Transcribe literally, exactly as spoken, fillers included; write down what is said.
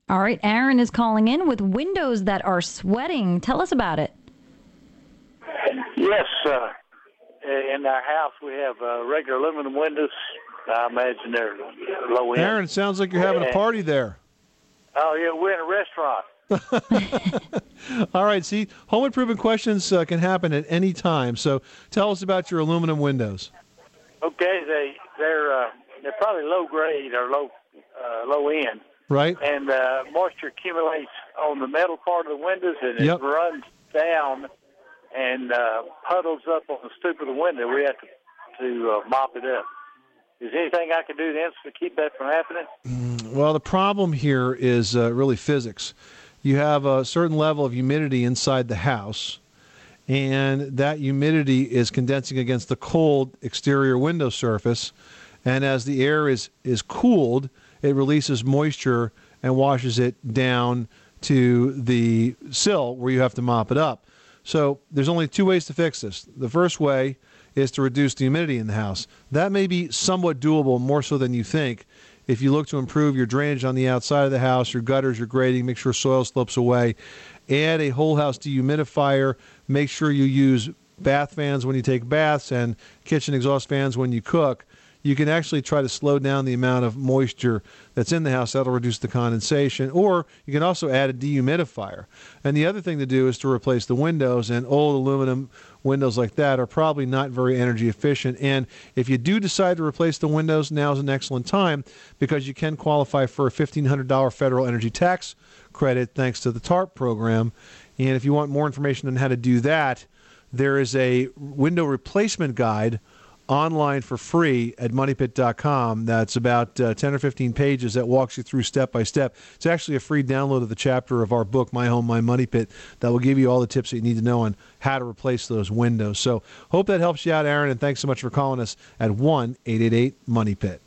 All right, Aaron is calling in with windows that are sweating. Tell us about it. Yes, uh, in our house we have uh, regular aluminum windows. I imagine they're low end. Aaron, it sounds like you're having a party there. Oh, yeah, we're in a restaurant. All right, see, home improvement questions uh, can happen at any time. So tell us about your aluminum windows. Okay, they, they're uh, they're probably low grade or low uh, low end. Right. And uh, moisture accumulates on the metal part of the windows, and Yep. it runs down and uh, puddles up on the stoop of the window. We have to, to uh, mop it up. Is there anything I can do to instantly keep that from happening? Well, the problem here is uh, really physics. You have a certain level of humidity inside the house, and that humidity is condensing against the cold exterior window surface. And as the air is, is cooled, it releases moisture and washes it down to the sill where you have to mop it up. So there's only two ways to fix this. The first way is to reduce the humidity in the house. That may be somewhat doable, more so than you think, if you look to improve your drainage on the outside of the house, your gutters, your grading, make sure soil slips away. Add a whole house dehumidifier. Make sure you use bath fans when you take baths and kitchen exhaust fans when you cook. You can actually try to slow down the amount of moisture that's in the house. That'll reduce the condensation. Or you can also add a dehumidifier. And the other thing to do is to replace the windows. And old aluminum windows like that are probably not very energy efficient. And if you do decide to replace the windows, now is an excellent time because you can qualify for a fifteen hundred dollars federal energy tax credit thanks to the TARP program. And if you want more information on how to do that, there is a window replacement guide online for free at money pit dot com. That's about uh, ten or fifteen pages that walks you through step by step. It's actually a free download of the chapter of our book, My Home, My Money Pit, that will give you all the tips that you need to know on how to replace those windows. So hope that helps you out, Aaron, and thanks so much for calling us at one eight eight eight money pit.